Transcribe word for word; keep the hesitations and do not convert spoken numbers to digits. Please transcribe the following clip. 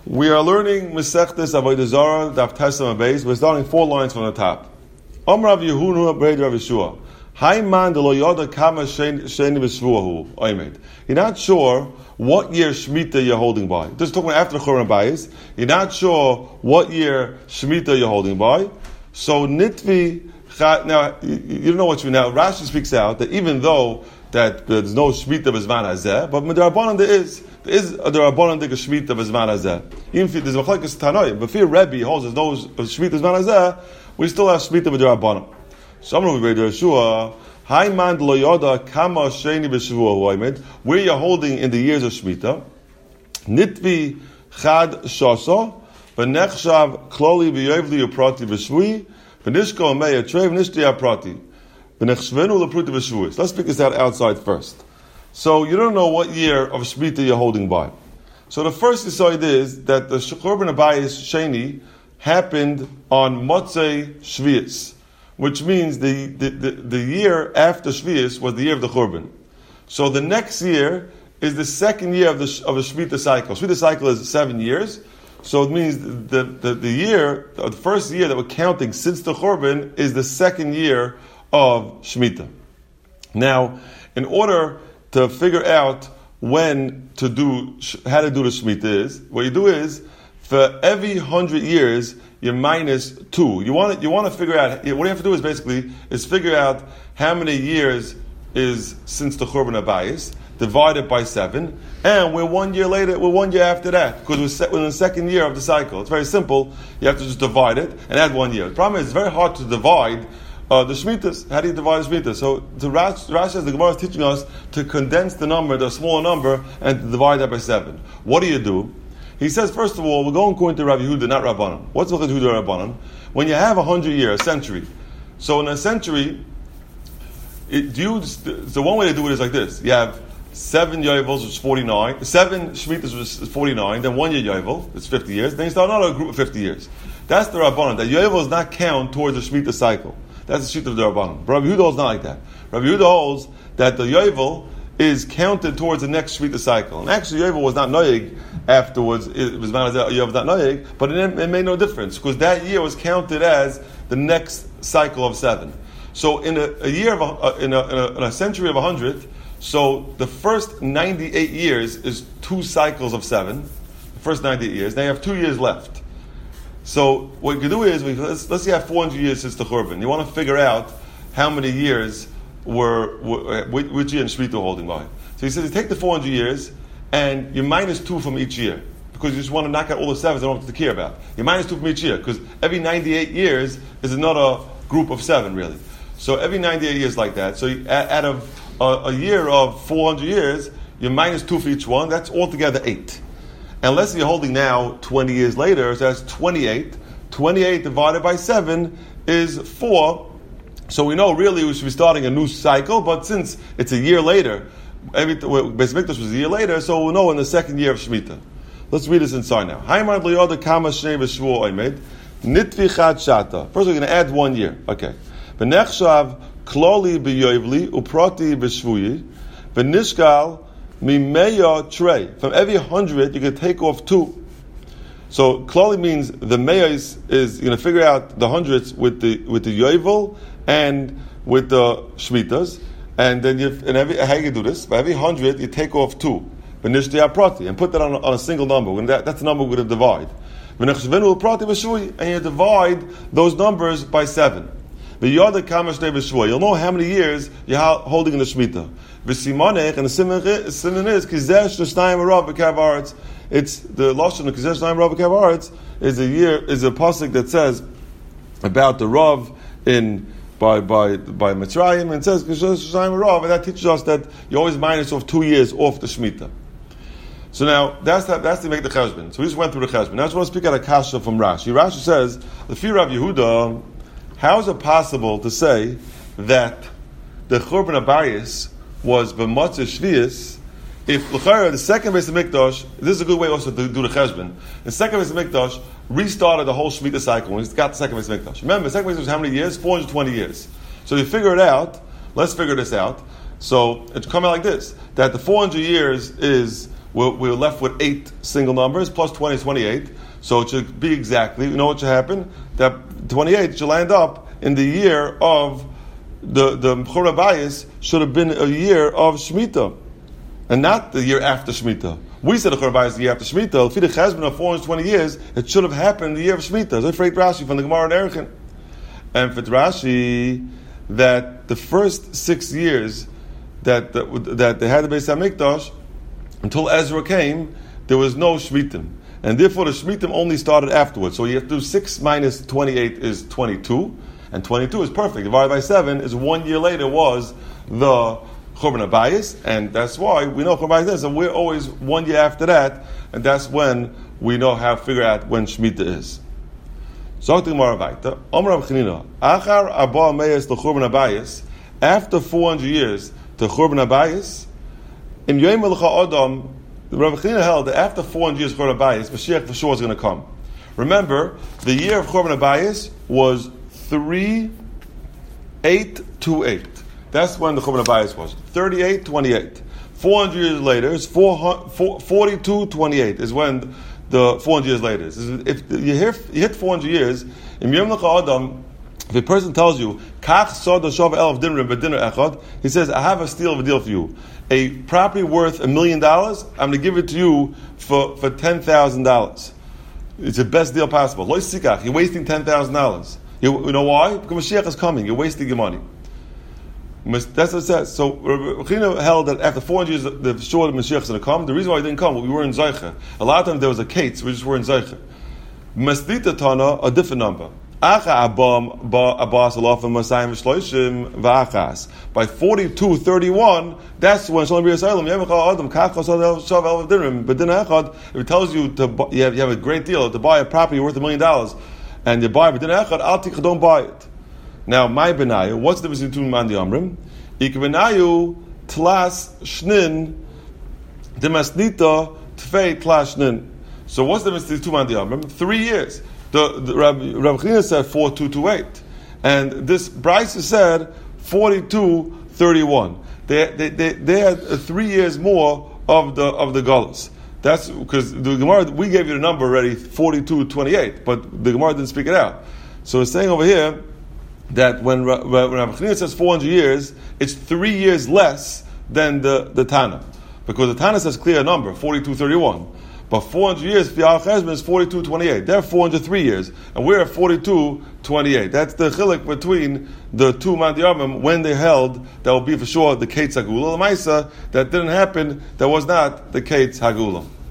We are learning Masechtas Avodah Zarah, Daf Tesam Beis. We're starting four lines from the top. Amar Rav Yehuda Brei Rav Yeshua. Hay man de lo yoda kama sheni b'shvuahu. Oimed. You're not sure what year Shemitah you're holding by. Just talking after the Churban Bayis. You're not sure what year Shemitah you're holding by. So Nitvi. Now you, you don't know what you now. Rashi speaks out that even though that there's no Shemitah b'zman hazeh, but Midrabanan there is. There is a Rabbanan de Shemitah b'zman hazeh. Even if there's a machlekes Tanoim, but if Rebbe holds there's no Shemitah b'zman hazeh, we still have Shemitah b'Rabbanan. So I'm going to be very Yeshua. Hay man lo yoda kama sheni b'shavua. Where you're holding in the years of Shemitah, Nitvi chad shasa, v'nechshav kloli v'yevli uprati v'shvui, v'nishko meya trev nishti aprati, v'nechshvenu l'pruti v'shvui. Let's pick this out outside first. So you don't know what year of Shemitah you're holding by. So the first aside is that the Churban Abayis Sheni happened on Motzei Shvius, which means the, the, the, the year after Shvius was the year of the Churban. So the next year is the second year of the of the Shemitah cycle. Shemitah cycle is seven years, so it means the, the, the year, the first year that we're counting since the Churban is the second year of Shemitah. Now, in order to figure out when to do, how to do the Shemitah is, what you do is, for every hundred years, you minus two. You want to, you want to figure out, what you have to do is basically, is figure out how many years is since the Churban Abayis, divided by seven, and we're one year later, we're one year after that, because we're, set, we're in the second year of the cycle. It's very simple. You have to just divide it and add one year. The problem is, it's very hard to divide Uh, the Shemitahs. How do you divide the Shemitah? So the Rashi, Rashi says the Gemara is teaching us to condense the number to a smaller number and to divide that by seven. What do you do? He says, first of all, we're going according to Rav Yehuda, not Rabbanan. What's Rav Yehuda Rabbanan? When you have a hundred year, a century. So in a century, it, do you, so one way to do it is like this. You have seven Yoevels, which is forty-nine, seven Shemitahs, which is forty-nine, then one year Yoevel, it's fifty years, then you start another group of fifty years. That's the Rabbanan. That Yoevel does not count towards the Shemitah cycle. That's the sheet of the Rabbanan. But Rabbi Yehuda holds not like that. Rabbi Yehuda holds that the Yovel is counted towards the next Shemitah cycle. And actually, Yovel was not Noyeg afterwards. It was not Yovel not Noyeg, but it, it made no difference because that year was counted as the next cycle of seven. So in a, a year of a, in, a, in, a, in a century of a hundred, so the first ninety-eight years is two cycles of seven. The first ninety-eight years. Now you have two years left. So what you can do is, we, let's, let's say you have four hundred years since the Churban. You want to figure out how many years were, were which year in Shemitah holding by. So he says, you take the four hundred years and you minus two from each year. Because you just want to knock out all the sevens I don't have to care about. You minus two from each year. Because every ninety-eight years is another group of seven, really. So every ninety-eight years like that. So you, out of a, a year of four hundred years, you minus two for each one. That's altogether eight. Unless you're holding now twenty years later, so that's twenty-eight. twenty-eight divided by seven is four. So we know really we should be starting a new cycle, but since it's a year later, every Beis Mikdash was a year later, so we know in the second year of Shemitah. Let's read this inside now. First we're going to add one year. Okay. V'nechshav kloli b'yoivli uprati b'shvuyi v'nishkal Mimeya trey. From every hundred, you can take off two. So klali means the meya is, is you're going to figure out the hundreds with the with the yovel and with the shmitas, and then you and every how you do this? By every hundred, you take off two. V'nishti aprati and put that on, on a single number. When that, that's the number we're going to divide. V'nechshvenu aprati v'shui, and you divide those numbers by seven. V'yada kamashnei v'shui. You'll know how many years you're holding in the shmita. V'simonech, and the simon is kizesh l'shnayim arav b'kav haaretz. It's the lashon of kizesh l'shnayim arav b'kav haaretz is a year is a pasuk that says about the rav in by by by Mitzrayim, and it says kizesh l'shnayim arav, and that teaches us that you always minus off two years off the shmita. So now that's that, that's to make the cheshbon. So we just went through the cheshbon. Now I just want to speak out a kasha from Rashi. Rashi says the fear of Yehuda. How is it possible to say that the Churban Abayis was b'matzah shvius if l'chayra the second Beis Mikdash? This is a good way also to do the cheshbon. The second Beis Mikdash restarted the whole Shemitah cycle when he got the second Beis Mikdash. Remember, the second Beis Mikdash was how many years? four hundred twenty years. So you figure it out. Let's figure this out. So it's come out like this: that the four hundred years is we're, we're left with eight single numbers, plus twenty is twenty-eight. So it should be exactly, you know what should happen? That twenty-eight should land up in the year of the the Churban Abayis should have been a year of Shemitah, and not the year after Shemitah. We said the Churban Abayis the year after Shemitah. If it has been of four hundred twenty years, it should have happened the year of Shemitah. So afraid Rashi from the Gemara and Erechim. And for Rashi, that the first six years that that, that they had the Beis Hamikdash, until Ezra came, there was no Shmitim. And therefore the Shmitim only started afterwards. So you have to do six minus twenty-eight is twenty-two. And twenty-two is perfect. Divided by seven is one year later was the Churban Abayis. And that's why we know Churban Abayis is. And we're always one year after that. And that's when we know how to figure out when Shemitah is. After four hundred years to Churban Abayis, in Yom Melcha Adam, the Rabbi Chanina held that after four hundred years of Churban Abayis, Mashiach for sure is going to come. Remember, the year of Churban Abayis was three eight two eight. That's when the Churban Abayis was. thirty-eight twenty-eight. four hundred years later, it's forty-two twenty-eight is when the four hundred years later is. If you hit, you hit four hundred years, in Yom Melcha Adam, if a person tells you, Kach Soda Shav Elf Dinner B'Dinner Echad, he says, I have a steal of a deal for you. A property worth a million dollars, I'm going to give it to you for, for ten thousand dollars. It's the best deal possible. Lo Sikach, you're wasting ten thousand dollars. You, you know why? Because Mashiach is coming. You're wasting your money. That's what it says. So Rabbi Chanina held that after four hundred years, the sure the Mashiach is going to come. The reason why he didn't come, well, we were in Zaycha. A lot of times there was a Kates, we just were in Zaycha. Masdita Tana, a different number. By forty-two thirty-one, that's when Shalom Yisraelim, if it tells you to you have, you have a great deal to buy a property worth a million dollars, and you buy it, don't buy it. Now, my benayu, what's the difference between man the amrim? Ik benayu tlas shnin demasnita tfei tlas shnin. So what's the difference between man the amrim? Three years. The, the Rabbi, Rabbi Chanina said four two two eight, and this Bryce said forty-two thirty-one. They they they, they had three years more of the of the Gullus. That's because the Gemara, we gave you the number already, forty-two twenty-eight, but the Gemara didn't speak it out. So it's saying over here that when, when Rabbi Chanina says four hundred years, it's three years less than the, the Tana. Because the Tana says clear number, forty-two thirty-one. But four hundred years for Yahweh Cheshbon is forty-two twenty-eight. They're four hundred three years, and we're at forty-two twenty-eight. That's the chilek between the two Mandiyamim when they held that will be for sure the Kates Hagula. The Maisa, that didn't happen, that was not the Kates Hagula.